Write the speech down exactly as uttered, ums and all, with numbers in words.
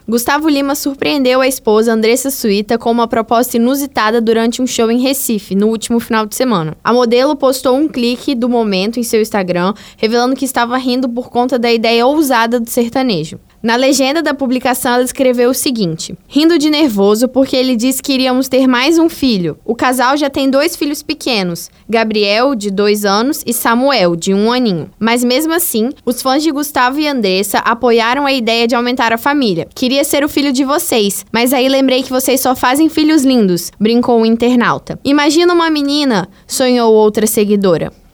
Gustavo Lima surpreendeu a esposa Andressa Suíta com uma proposta inusitada durante um show em Recife, no último final de semana. A modelo postou um clique do momento em seu Instagram, revelando que estava rindo por conta da ideia ousada do sertanejo. Na legenda da publicação, ela escreveu o seguinte: rindo de nervoso porque ele disse que iríamos ter mais um filho. O casal já tem dois filhos pequenos, Gabriel, de dois anos, e Samuel, de um aninho. Mas mesmo assim, os fãs de Gustavo e Andressa apoiaram a ideia de aumentar a família. Queria ser o filho de vocês, mas aí lembrei que vocês só fazem filhos lindos, brincou o internauta. Imagina uma menina, sonhou outra seguidora.